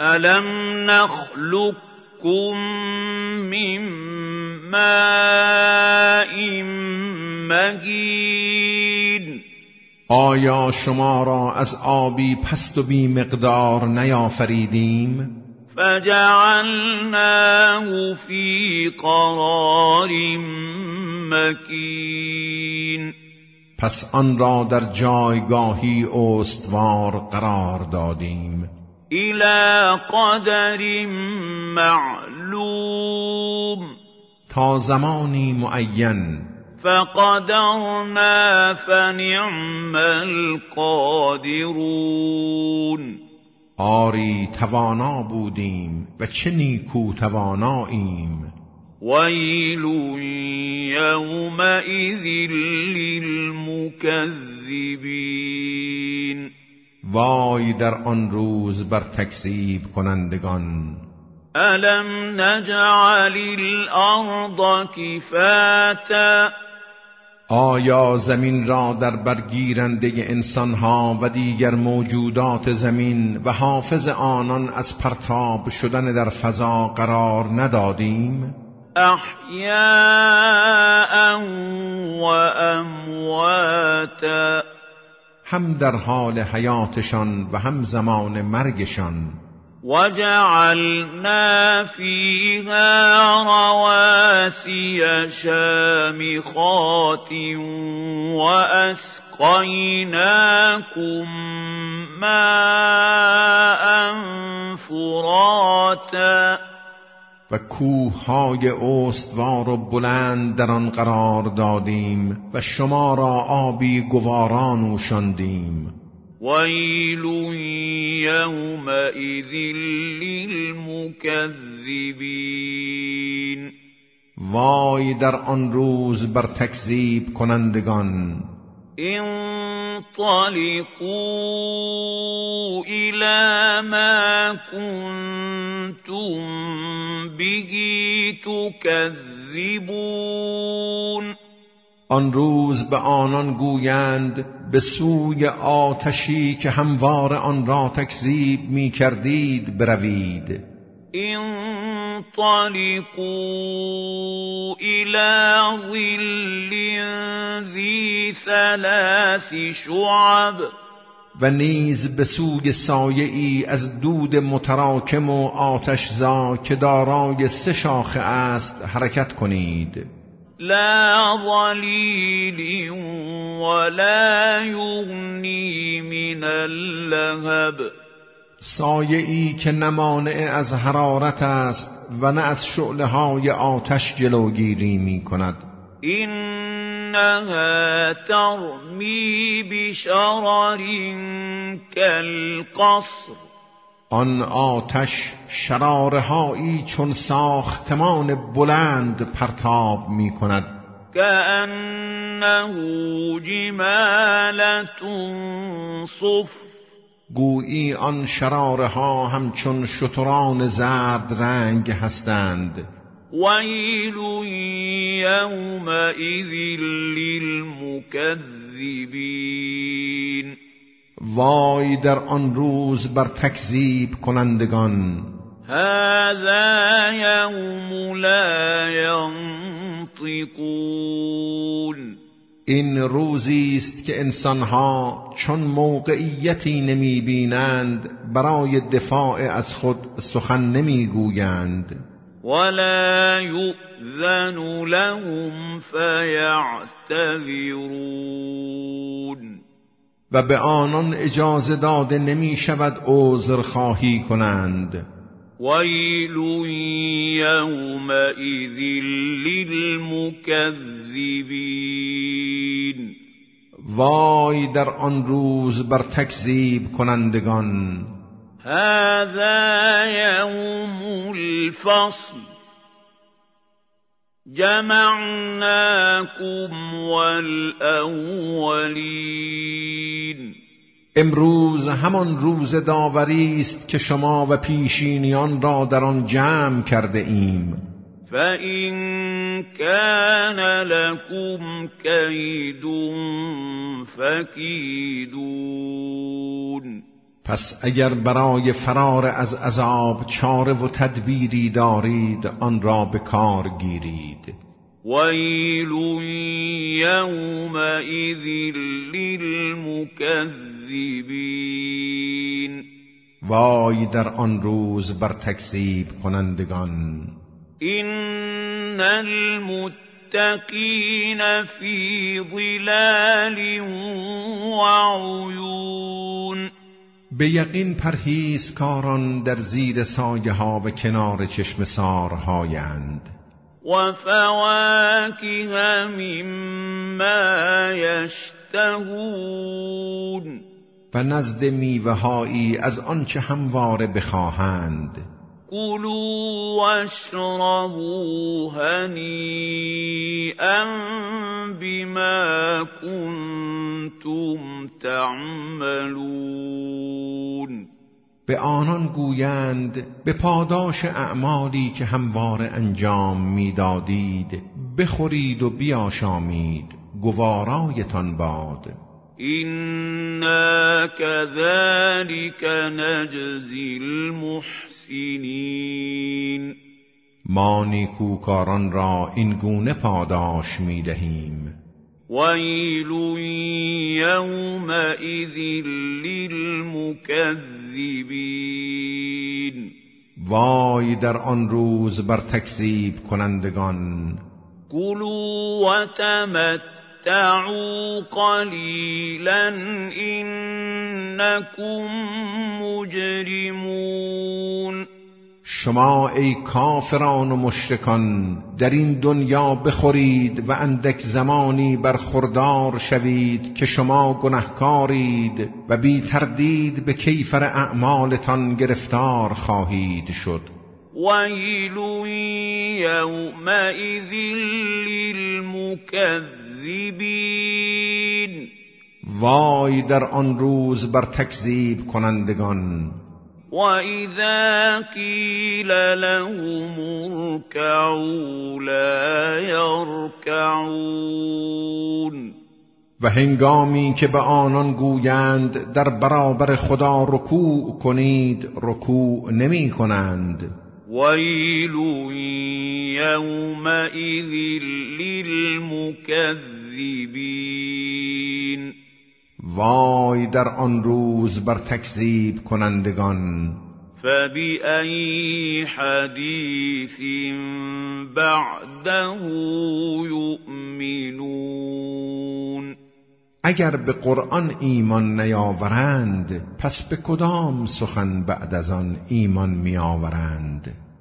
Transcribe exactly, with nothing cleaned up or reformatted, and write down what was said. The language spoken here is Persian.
ألم نخلقكم من ماء مهین آیا شما را از آبی پست و بی مقدار نیافریدیم؟ فجعلناه فی قرار مکین پس آن را در جایگاهی استوار قرار دادیم. الی قدر معلوم تا زمانی معین. فقدرنا فنعم القادرون آری توانا بودیم و چه نیکو تواناییم. ویل یومئذ للمکذبین وای در آن روز بر تکذیب کنندگان. الم نجعل الارض کفاتا آیا زمین را در برگیرنده انسانها و دیگر موجودات زمین و حافظ آنان از پرتاب شدن در فضا قرار ندادیم؟ احیاء و امواتا هم در حال حیاتشان و هم زمان مرگشان. وجعلنا فيها رواسي شامخات وأسقيناكم ماء فراتا و کوه‌های استوار و بلند در آن قرار دادیم و شما را آبی گوارا نوشاندیم. ویل یومئذ للمکذبین وای در آن روز بر تکذیب کنندگان. انطلقوا الی ما کنتم به تکذبون آن روز به آنان گویند به سوی آتشی که هموار آن را تکذیب می کردید بروید. انطلقوا الی ظل ذی ثلاث شعب و نیز به سوی سایه ای از دود متراکم و آتشزا که دارای سه شاخه است حرکت کنید. لا ظلیل ولا یغنی من اللهب سایه ای که نه مانع از حرارت است و نه از شعله های آتش جلوگیری می کند. اینها ترمی بشرر کالقصر آن آتش شرارهایی چون ساختمان بلند پرتاب می کند. کأنه جمالة صفر گویی آن شرارها همچون شتران زرد رنگ هستند. ویل یومئذ للمکذبین وای در آن روز بر تکذیب کنندگان. هذا یوم لا ینطقون این روزی است که انسانها چون موقعیتی نمی بینند برای دفاع از خود سخن نمی گویند. ولا یؤذن لهم فیعتذرون و به آنان اجازه داده نمی شود عذر خواهی کنند. ویل یومئذ للمکذبین وای در آن روز بر تکذیب کنندگان. هذا یوم الفصل جمعناکم والاولین امروز همان روز داوری است که شما و پیشینیان را در آن جمع کرده ایم. فَإِن كَانَ لَكُمْ كَيْدٌ فَكِیدُونِ پس اگر برای فرار از عذاب چاره و تدبیری دارید آن را به کار گیرید. ویل یومئذ للمکذبین، وای در آن روز بر تکذیب کنندگان. ان المتقین فی ظلال وعیون، به یقین پرهیزکاران در زیر سایه ها و کنار چشم سارهایند. و فواکه مما یشتهون، و نزد میوه‌هایی از آنچه همواره بخواهند. کلوا واشربوا هنیئا بما کنتم تعملون، به آنان گویند به پاداش اعمالی که همواره انجام میدادید بخورید و بیاشامید، گوارایتان باد. إنا كذلك نجزي المحسنين، ما نیکوکاران را این گونه پاداش میدهیم. ویل یومئذ للمکذبین، وای در آن روز بر تکذیب کنندگان. کلوا و تمتعوا قلیلا انکم مجرمون، شما ای کافران و مشرکان در این دنیا بخورید و اندک زمانی برخوردار شوید که شما گنهکارید و بی تردید به کیفر اعمالتان گرفتار خواهید شد. ویل یومئذ للمکذبین، وای در آن روز بر تکذیب کنندگان. وَإِذَا قِيلَ لَهُمُ ارْكَعُوا لَا يَرْكَعُونَ، و هنگامی که به آنان گویند در برابر خدا رکوع کنید رکوع نمی کنند. وَيْلٌ يَوْمَئِذٍ لِلْمُكَذِّبِينَ، وای در آن روز بر تکذیب کنندگان. فَبِأَيِّ حَدِيثٍ بَعْدَهُ یُؤْمِنُونَ، اگر به قرآن ایمان نیاورند پس به کدام سخن بعد از آن ایمان میآورند؟